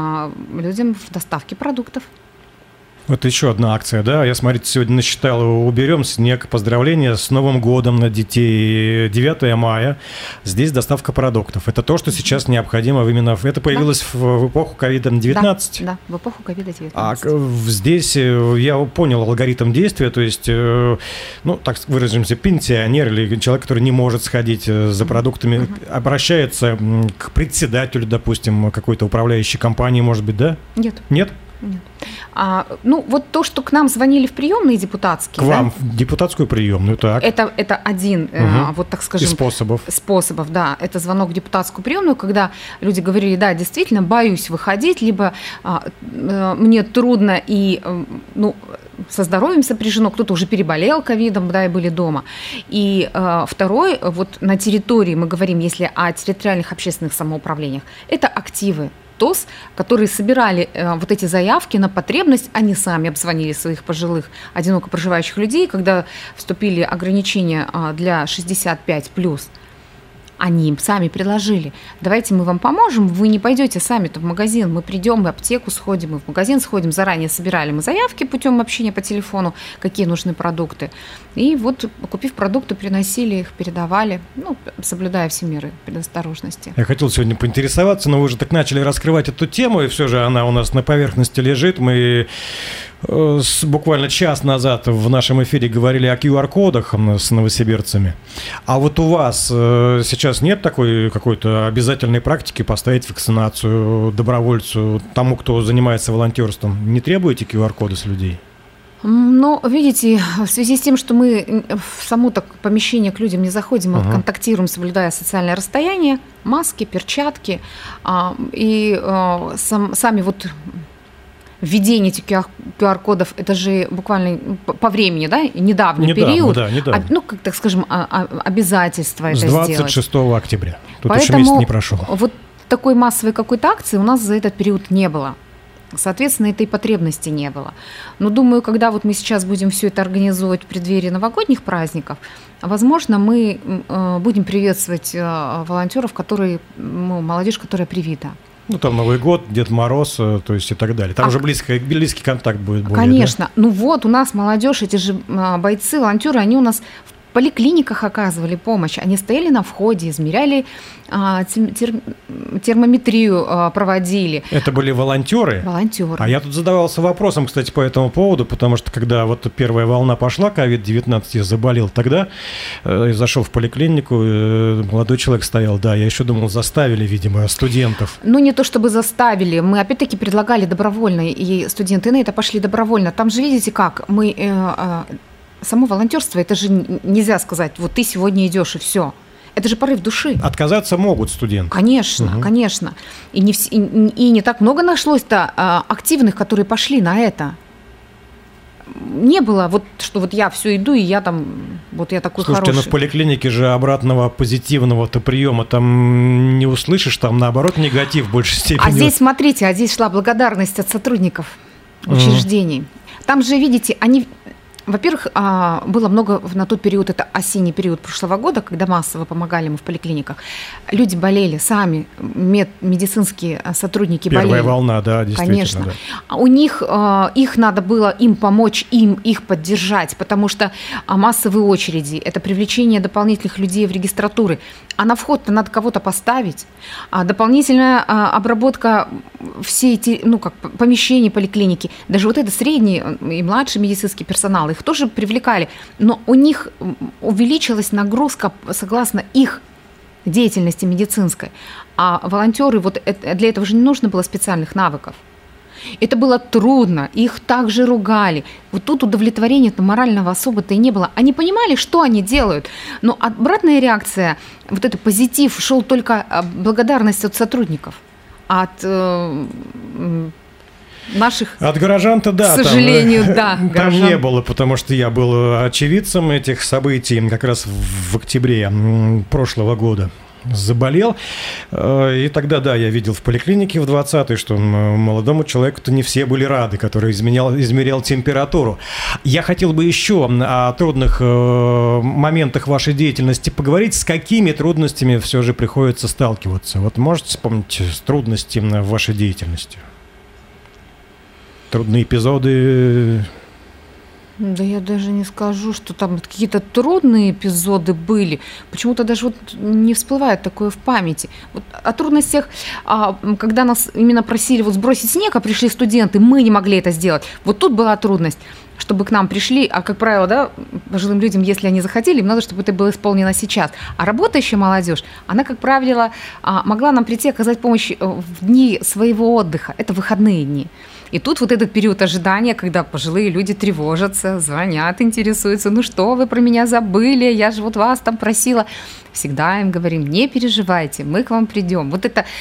людям в доставке продуктов. Вот еще одна акция, да, я, смотрите, сегодня насчитал, уберем снег, поздравления с Новым годом на детей, девятое мая, здесь доставка продуктов. Это то, что сейчас необходимо именно, это появилось да. в, в эпоху ковид девятнадцать? Да, да, в эпоху ковид девятнадцать. А здесь я понял алгоритм действия, то есть, ну, так выразимся, пенсионер или человек, который не может сходить за продуктами, uh-huh. обращается к председателю, допустим, какой-то управляющей компании, может быть, да? Нет. Нет? Нет. А, ну, вот то, что к нам звонили в приемные депутатские. К да? вам в депутатскую приемную, так. Это, это один, угу. э, вот так скажем. Из способов. Способов, да. Это звонок в депутатскую приемную, когда люди говорили, да, действительно, боюсь выходить, либо а, э, мне трудно и, э, ну, со здоровьем сопряжено, кто-то уже переболел ковидом, да, и были дома. И э, второй, вот на территории, мы говорим, если о территориальных общественных самоуправлениях, это активы ТОС, которые собирали э, вот эти заявки на потребность, они сами обзвонили своих пожилых, одиноко проживающих людей, когда вступили ограничения э, для шестьдесят пять плюс. Они им сами предложили, давайте мы вам поможем, вы не пойдете сами-то в магазин, мы придем, в аптеку сходим, мы в магазин сходим, заранее собирали мы заявки путем общения по телефону, какие нужны продукты. И вот, купив продукты, приносили их, передавали, ну, соблюдая все меры предосторожности. Я хотел сегодня поинтересоваться, но вы же так начали раскрывать эту тему, и все же она у нас на поверхности лежит. Мы э, с, буквально час назад в нашем эфире говорили о ку ар кодах с новосибирцами. А вот у вас э, сейчас нет такой какой-то обязательной практики поставить вакцинацию добровольцу, тому, кто занимается волонтерством? Не требуете ку ар коды с людей? Ну, видите, в связи с тем, что мы в само так помещение к людям не заходим, мы uh-huh. контактируем, соблюдая социальное расстояние, маски, перчатки, а, и а, сам, сами вот введение этих ку ар кодов, это же буквально по, по времени, да, недавний недавно, период, да, недавно. А, ну, как так скажем, а, а, обязательство это сделать. С двадцать шестого октября. Тут Поэтому еще месяц не прошел. Вот такой массовой какой-то акции у нас за этот период не было. Соответственно, этой потребности не было. Но думаю, когда вот мы сейчас будем все это организовывать в преддверии новогодних праздников, возможно, мы э, будем приветствовать э, волонтеров, которые, ну, молодежь, которая привита. Ну, там Новый год, Дед Мороз, то есть и так далее. Там а, же близкий, близкий контакт будет. Более, конечно. Да? Ну вот, у нас молодежь, эти же бойцы, волонтеры, они у нас в поликлиниках оказывали помощь. Они стояли на входе, измеряли, а, тер, термометрию а, проводили. Это были волонтеры? Волонтеры. А я тут задавался вопросом, кстати, по этому поводу, потому что когда вот первая волна пошла, ковид девятнадцать, я заболел тогда, э, зашел в поликлинику, э, молодой человек стоял, да, я еще думал, заставили, видимо, студентов. Ну, не то чтобы заставили, мы опять-таки предлагали добровольно, и студенты на это пошли добровольно. Там же, видите как, мы... Э, э, само волонтерство, это же нельзя сказать, вот ты сегодня идешь и все. Это же порыв души. Отказаться могут студенты. Конечно, угу. конечно. И не, и, и не так много нашлось-то а, активных, которые пошли на это. Не было вот, что вот я все иду, и я там, вот я такой Слушайте, хороший. Слушайте, но в поликлинике же обратного позитивного-то приема там не услышишь, там наоборот негатив в большей степени. А здесь, смотрите, а здесь шла благодарность от сотрудников учреждений. Угу. Там же, видите, они... Во-первых, было много на тот период, это осенний период прошлого года, когда массово помогали мы в поликлиниках. Люди болели сами, мед, медицинские сотрудники Первая болели. Первая волна, да, действительно. Конечно. Да. У них, их надо было им помочь, им их поддержать, потому что массовые очереди, это привлечение дополнительных людей в регистратуры. А на вход-то надо кого-то поставить. А дополнительная обработка всей эти, ну, как помещений поликлиники, даже вот это средний и младший медицинский персонал, их тоже привлекали, но у них увеличилась нагрузка согласно их деятельности медицинской. А волонтеры, вот это, для этого же не нужно было специальных навыков. Это было трудно, их также ругали. Вот тут удовлетворения-то морального особо-то и не было. Они понимали, что они делают, но обратная реакция, вот этот позитив, шел только благодарность от сотрудников, от э, наших... От горожан-то, да. К сожалению, там, да. Там горожан. не было, потому что я был очевидцем этих событий как раз в октябре прошлого года. Заболел, и тогда, да, я видел в поликлинике в двадцатый, что молодому человеку-то не все были рады, который изменял, измерял температуру. Я хотел бы еще о трудных моментах вашей деятельности поговорить. С какими трудностями все же приходится сталкиваться? Вот можете вспомнить трудности в вашей деятельности? Трудные эпизоды... Да я даже не скажу, что там какие-то трудные эпизоды были. Почему-то даже вот не всплывает такое в памяти. Вот о трудностях, когда нас именно просили вот сбросить снег, а пришли студенты, мы не могли это сделать. Вот тут была трудность, чтобы к нам пришли, а как правило, да, пожилым людям, если они захотели, им надо, чтобы это было исполнено сейчас. А работающая молодежь, она, как правило, могла нам прийти оказать помощь в дни своего отдыха. Это выходные дни. И тут вот этот период ожидания, когда пожилые люди тревожатся, звонят, интересуются, ну что вы про меня забыли, я же вот вас там просила. Всегда им говорим, не переживайте, мы к вам придем. Вот это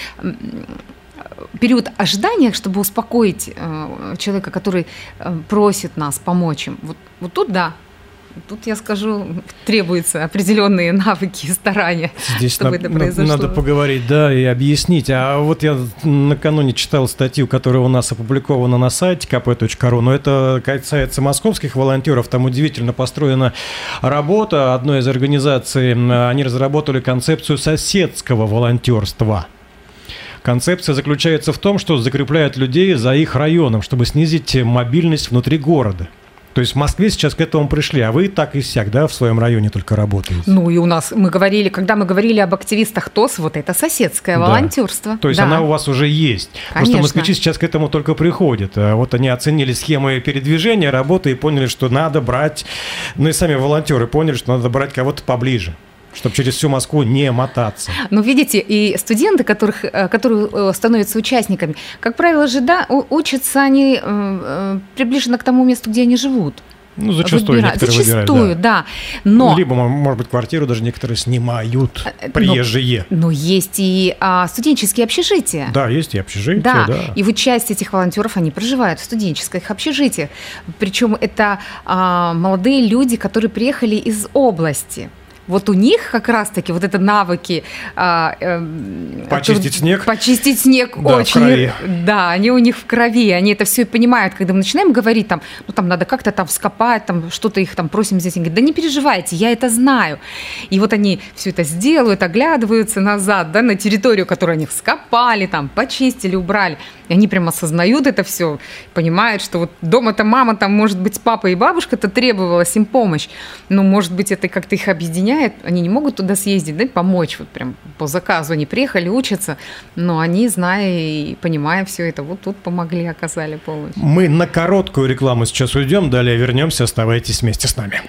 период ожидания, чтобы успокоить человека, который просит нас помочь им. Вот, вот тут да. Тут, я скажу, требуются определенные навыки и старания, здесь чтобы на, это произошло. Надо поговорить, да, и объяснить. А вот я накануне читал статью, которая у нас опубликована на сайте ка пэ точка ру, но это касается московских волонтеров. Там удивительно построена работа одной из организаций. Они разработали концепцию соседского волонтерства. Концепция заключается в том, что закрепляют людей за их районом, чтобы снизить мобильность внутри города. То есть в Москве сейчас к этому пришли, а вы так и сяк, да, в своем районе только работаете. Ну и у нас, мы говорили, когда мы говорили об активистах ТОС, вот это соседское да. волонтерство. То есть да. она у вас уже есть. Конечно. Просто москвичи сейчас к этому только приходят. Вот они оценили схемы передвижения, работы и поняли, что надо брать, ну и сами волонтеры поняли, что надо брать кого-то поближе, чтобы через всю Москву не мотаться. Ну, видите, и студенты, которых, которые становятся участниками, как правило же, да, учатся они приближенно к тому месту, где они живут. Ну, зачастую Выбира... некоторые Зачастую, выбирают, да. да. Но... Либо, может быть, квартиру даже некоторые снимают, приезжие. Но, но есть и а, студенческие общежития. Да, есть и общежития, да. да. И вот часть этих волонтеров, они проживают в студенческих общежитиях. Причем это а, молодые люди, которые приехали из области. Вот у них как раз-таки вот это навыки... А, э, почистить тур... снег. Почистить снег да, очень... в крови. Да, они у них в крови, они это все понимают. Когда мы начинаем говорить, там, ну, там надо как-то там вскопать, там, что-то их там просим здесь. Они говорят, да не переживайте, я это знаю. И вот они все это сделают, оглядываются назад, да, на территорию, которую они вскопали, там, почистили, убрали. И они прям осознают это все, понимают, что вот дома-то мама, там, может быть, папа и бабушка-то требовалась им помощь. Но, может быть, это как-то их объединяет. Они не могут туда съездить, да, помочь, вот прям по заказу. Они приехали, учатся, но они, зная и понимая все это, вот тут помогли, оказали помощь. Мы на короткую рекламу сейчас уйдем, далее вернемся, оставайтесь вместе с нами.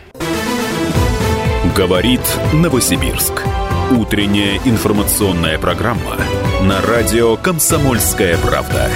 Говорит Новосибирск. Утренняя информационная программа на радио «Комсомольская правда».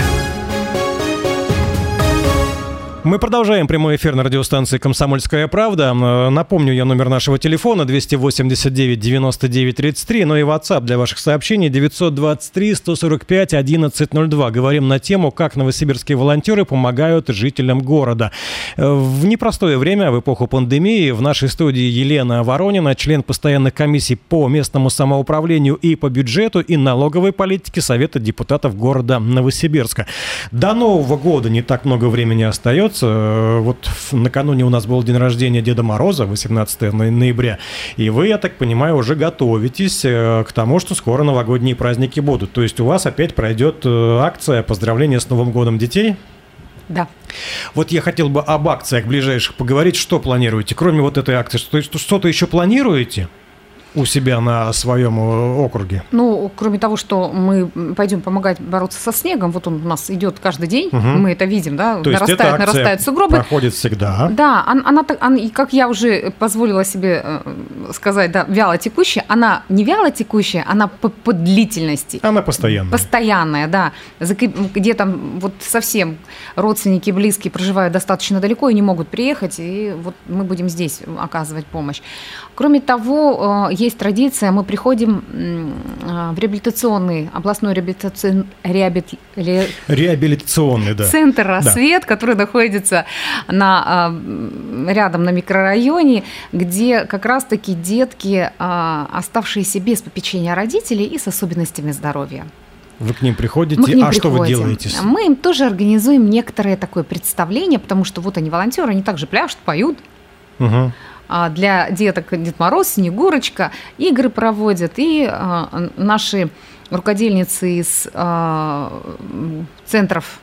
Мы продолжаем прямой эфир на радиостанции «Комсомольская правда». Напомню я номер нашего телефона двести восемьдесят девять девяносто девять тридцать три, но и WhatsApp для ваших сообщений девятьсот двадцать три сто сорок пять одиннадцать ноль два. Говорим на тему, как новосибирские волонтеры помогают жителям города. В непростое время, в эпоху пандемии, в нашей студии Елена Воронина, член постоянных комиссий по местному самоуправлению и по бюджету и налоговой политике Совета депутатов города Новосибирска. До Нового года не так много времени остается. Вот накануне у нас был день рождения Деда Мороза, восемнадцатого ноября, и вы, я так понимаю, уже готовитесь к тому, что скоро новогодние праздники будут. То есть у вас опять пройдет акция поздравления с Новым годом детей? Да. Вот я хотел бы об акциях ближайших поговорить. Что планируете? Кроме вот этой акции, что-то еще планируете? у себя на своем округе? Ну, кроме того, что мы пойдем помогать бороться со снегом, вот он у нас идет каждый день, угу. мы это видим, да, то нарастают, есть эта нарастают сугробы. Проходит всегда. Да, она, она, она, и как я уже позволила себе сказать, да, вяло текущая, она не вяло текущая, она по, по длительности. Она постоянная. Постоянная, да. Где там вот совсем родственники, близкие проживают достаточно далеко и не могут приехать, и вот мы будем здесь оказывать помощь. Кроме того, есть традиция, мы приходим в реабилитационный, областной реабилитационный, реабили... реабилитационный да. центр «Рассвет», да. который находится на, рядом на микрорайоне, где как раз-таки детки, оставшиеся без попечения родителей и с особенностями здоровья. Вы к ним приходите, Мы к ним а приходим. Что вы делаете? Мы им тоже организуем некоторое такое представление, потому что вот они волонтеры, они также пляшут, поют. Угу. Для деток Дед Мороз, Снегурочка, игры проводят, и а, наши рукодельницы из а, центров,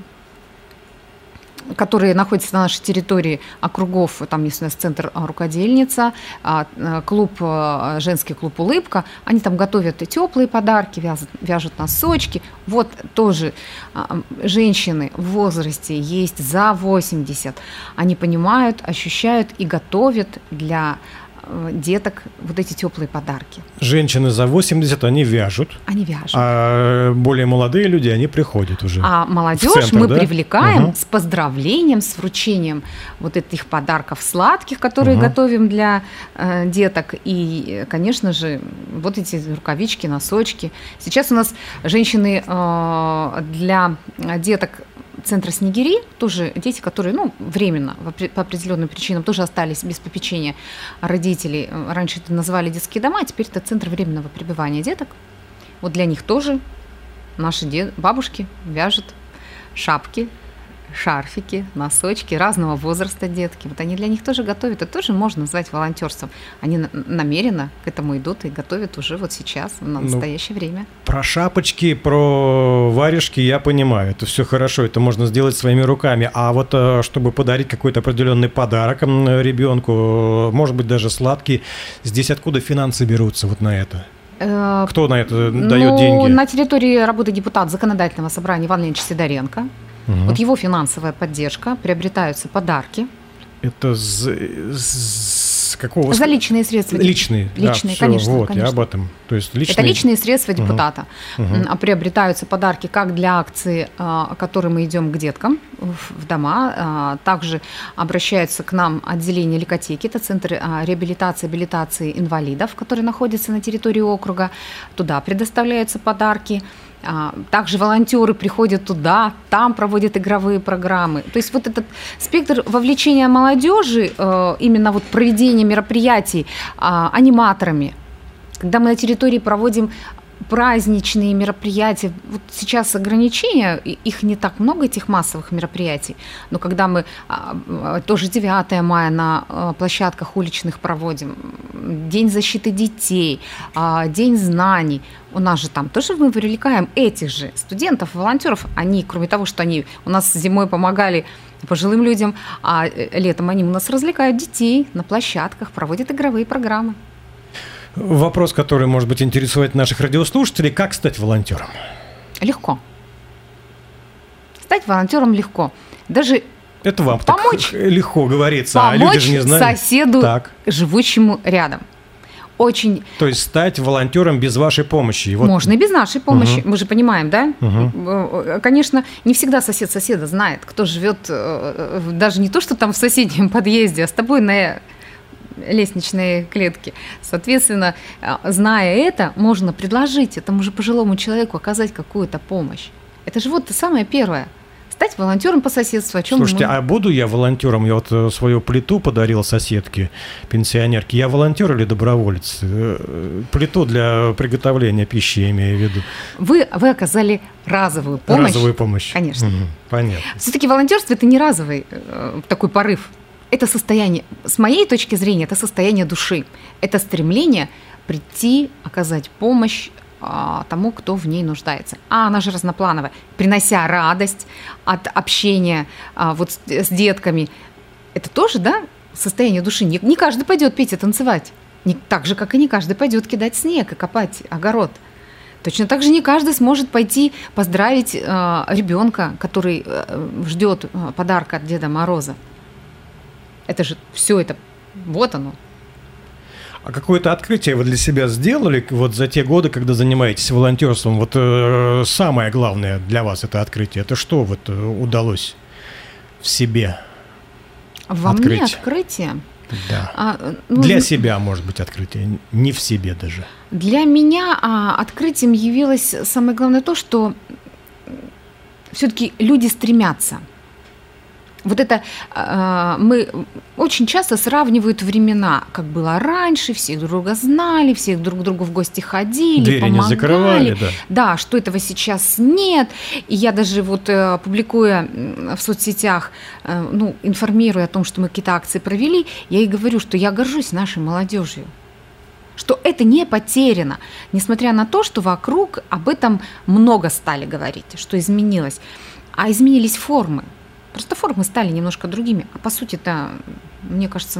которые находятся на нашей территории округов, там есть у нас центр рукодельница, клуб, женский клуб «Улыбка», они там готовят теплые подарки, вяжут, вяжут носочки. Вот тоже женщины в возрасте есть за восемьдесят, они понимают, ощущают и готовят для деток вот эти теплые подарки. Женщины за восемьдесят, они вяжут. Они вяжут. А более молодые люди, они приходят уже. А молодежь центр, мы да? привлекаем угу. с поздравлением, с вручением вот этих подарков сладких, которые угу. готовим для э, деток. И, конечно же, вот эти рукавички, носочки. Сейчас у нас женщины э, для деток центра «Снегири», тоже дети, которые, ну, временно, по определенным причинам, тоже остались без попечения родителей. Раньше это называли детские дома, а теперь это центр временного пребывания деток. Вот для них тоже наши дед... бабушки вяжут шапки, шарфики, носочки разного возраста детки. Вот они для них тоже готовят. Это тоже можно назвать волонтерством. Они намеренно к этому идут и готовят уже вот сейчас, в настоящее ну, время. Про шапочки, про варежки я понимаю. Это все хорошо, это можно сделать своими руками. А вот чтобы подарить какой-то определенный подарок ребенку, может быть, даже сладкий, здесь откуда финансы берутся вот на это? Кто на это ну, дает деньги? На территории работы депутата Законодательного собрания Иван Леонидович Сидоренко. Угу. Вот его финансовая поддержка, приобретаются подарки. Это с, с какого? За личные средства. Личные, личные, да, конечно, вот, конечно. Я об этом. То есть личные... Это личные средства депутата. Угу. Приобретаются подарки как для акции, которые мы идем к деткам в дома, также обращаются к нам отделение лейкотеки, это центр реабилитации, абилитации инвалидов, который находится на территории округа. Туда предоставляются подарки. Также волонтеры приходят туда, там проводят игровые программы. То есть вот этот спектр вовлечения молодежи, именно вот проведение мероприятий аниматорами, когда мы на территории проводим праздничные мероприятия, вот сейчас ограничения, их не так много, этих массовых мероприятий, но когда мы тоже девятое мая на площадках уличных проводим, День защиты детей, День знаний, у нас же там тоже мы привлекаем этих же студентов, волонтеров, они, кроме того, что они у нас зимой помогали пожилым людям, а летом они у нас развлекают детей на площадках, проводят игровые программы. Вопрос, который, может быть, интересует наших радиослушателей. Как стать волонтером? Легко. Стать волонтером легко. Даже это вам помочь, так легко говорится, помочь а люди же не знают. Соседу, так. живущему рядом. Очень... То есть стать волонтером без вашей помощи? Вот... Можно и без нашей помощи. Угу. Мы же понимаем, да? Угу. Конечно, не всегда сосед соседа знает, кто живет даже не то, что там в соседнем подъезде, а с тобой на лестничной клетке. Соответственно, зная это, можно предложить этому же пожилому человеку оказать какую-то помощь. Это же вот самое первое. Стать волонтером по соседству. О чем Слушайте, мы... а буду я волонтером? Я вот свою плиту подарил соседке, пенсионерке. Я волонтер или доброволец? Плиту для приготовления пищи, я имею в виду. Вы, вы оказали разовую помощь. Разовую помощь. Конечно. Угу, понятно. Все-таки волонтерство – это не разовый э, такой порыв. Это состояние, с моей точки зрения, это состояние души. Это стремление прийти, оказать помощь а, тому, кто в ней нуждается. А она же разноплановая. Принося радость от общения а, вот с, с детками. Это тоже, да, состояние души. Не, не каждый пойдет петь и танцевать. Не, так же, как и не каждый пойдет кидать снег и копать огород. Точно так же не каждый сможет пойти поздравить э, ребенка, который э, ждет подарка от Деда Мороза. Это же все это, вот оно. А какое-то открытие вы для себя сделали вот за те годы, когда занимаетесь волонтерством? Вот э, самое главное для вас это открытие. Это что вот э, удалось в себе Во открыть? мне открытие? Да. А, ну, для себя, может быть, открытие, не в себе даже. Для меня а, открытием явилось самое главное то, что все-таки люди стремятся. Вот это э, мы очень часто сравнивают времена, как было раньше, все друг друга знали, все друг к другу в гости ходили, двери помогали. не закрывали, да. Да, что этого сейчас нет. И я даже вот э, публикуя в соцсетях, э, ну, информируя о том, что мы какие-то акции провели, я и говорю, что я горжусь нашей молодежью, что это не потеряно, несмотря на то, что вокруг об этом много стали говорить, что изменилось, а изменились формы. Просто формы стали немножко другими. А по сути-то, мне кажется,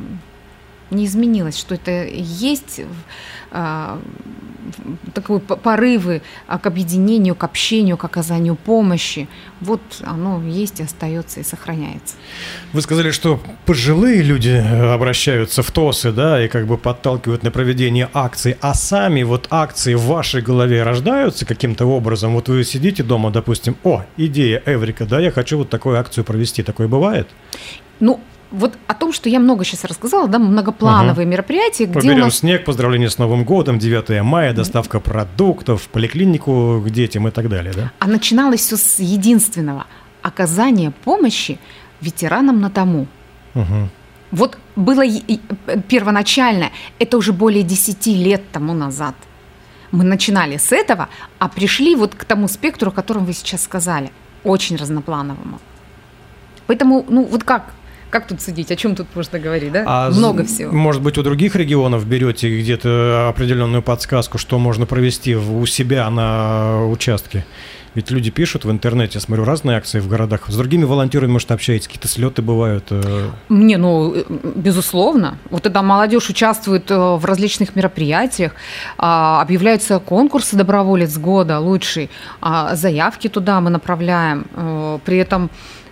не изменилось, что это есть а, такие порывы к объединению, к общению, к оказанию помощи. Вот оно есть и остается, и сохраняется. Вы сказали, что пожилые люди обращаются в ТОСы, да, и как бы подталкивают на проведение акций, а сами вот акции в вашей голове рождаются каким-то образом? Вот вы сидите дома, допустим, о, идея Эврика, да, я хочу вот такую акцию провести. Такое бывает? Ну, вот о том, что я много сейчас рассказала, да, многоплановые угу. мероприятия, где Поберем у нас... снег, поздравления с Новым годом, девятое мая, доставка продуктов, поликлинику к детям и так далее, да? А начиналось все с единственного – оказания помощи ветеранам на дому. Угу. Вот было первоначально, это уже более десяти лет тому назад. Мы начинали с этого, а пришли вот к тому спектру, о котором вы сейчас сказали, очень разноплановому. Поэтому, ну вот как... Как тут судить? О чем тут можно говорить, да? А Много всего. Может быть, у других регионов берете где-то определенную подсказку, что можно провести у себя на участке? Ведь люди пишут в интернете, я смотрю, разные акции в городах. С другими волонтерами, может, общаетесь, какие-то слеты бывают? Мне, ну, безусловно. Вот когда молодежь участвует в различных мероприятиях, объявляются конкурсы «Доброволец года», лучший, заявки туда мы направляем. При этом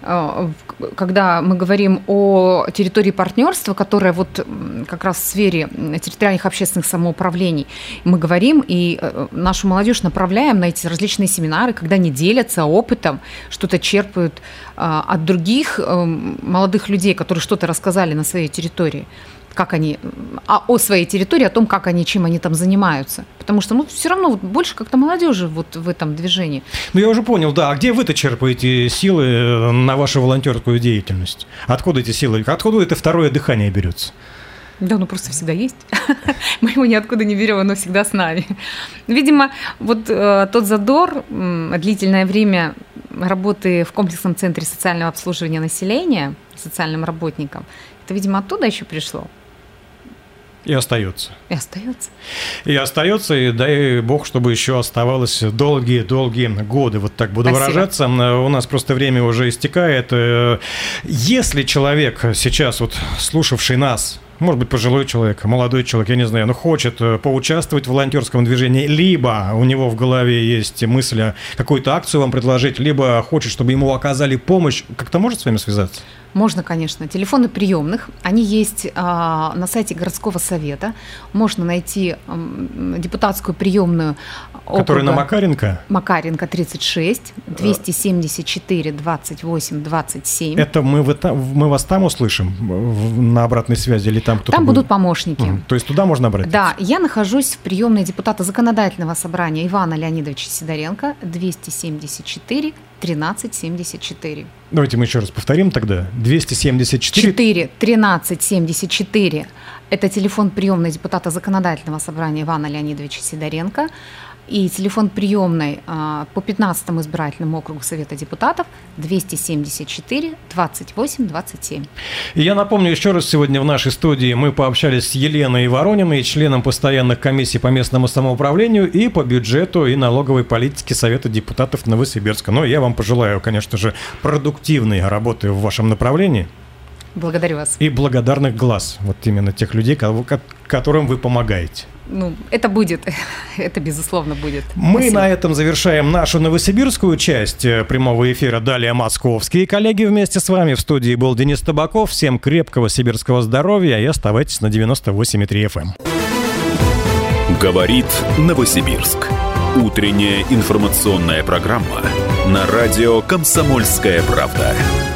когда мы говорим о территории партнерства, которая вот как раз в сфере территориальных общественных самоуправлений, мы говорим и нашу молодежь направляем на эти различные семинары, когда они делятся опытом, что-то черпают от других молодых людей, которые что-то рассказали на своей территории. Как они, а, о своей территории, о том, как они, чем они там занимаются. Потому что, ну, все равно вот больше как-то молодежи вот в этом движении. Ну, я уже понял, да. А где вы-то черпаете силы на вашу волонтерскую деятельность? Откуда эти силы? Откуда это второе дыхание берется? Да, оно просто всегда есть. Мы его ниоткуда не берем, оно всегда с нами. Видимо, вот э, тот задор, э, длительное время работы в комплексном центре социального обслуживания населения, социальным работникам, это, видимо, оттуда еще пришло. И остается. И остается. И остается, и дай бог, чтобы еще оставалось долгие-долгие годы. Вот так буду Спасибо. выражаться. У нас просто время уже истекает. Если человек сейчас, вот слушавший нас, может быть, пожилой человек, молодой человек, я не знаю, но хочет поучаствовать в волонтерском движении, либо у него в голове есть мысль какую-то акцию вам предложить, либо хочет, чтобы ему оказали помощь, как-то может с вами связаться? Можно, конечно. Телефоны приемных, они есть а, на сайте городского совета. Можно найти а, депутатскую приемную округа. Которая на Макаренко? Макаренко, тридцать шесть, двести семьдесят четыре, двадцать восемь, двадцать семь. Это мы, в, мы вас там услышим на обратной связи или там кто-то Там будет? будут помощники. Угу. То есть туда можно обратиться? Да, я нахожусь в приемной депутата законодательного собрания Ивана Леонидовича Сидоренко, двести семьдесят четыре, тринадцать семьдесят четыре. Давайте мы еще раз повторим тогда. двести семьдесят четыре... четыре, тринадцать семьдесят четыре. Это телефон приемной депутата законодательного собрания Ивана Леонидовича Сидоренко. И телефон приемной а, по пятнадцатому избирательному округу Совета депутатов двести семьдесят четыре, двадцать восемь, двадцать семь. И я напомню еще раз, сегодня в нашей студии мы пообщались с Еленой Ворониной, членом постоянных комиссий по местному самоуправлению и по бюджету и налоговой политике Совета депутатов Новосибирска. Но я вам пожелаю, конечно же, продуктивной работы в вашем направлении. Благодарю вас. И благодарных глаз. Вот именно тех людей, которым вы помогаете. Ну, это будет, это безусловно будет. Мы Спасибо. На этом завершаем нашу новосибирскую часть прямого эфира. Далее московские коллеги вместе с вами. В студии был Денис Табаков. Всем крепкого сибирского здоровья и оставайтесь на девяносто восемь и три эф эм. Говорит Новосибирск. Утренняя информационная программа на радио «Комсомольская правда».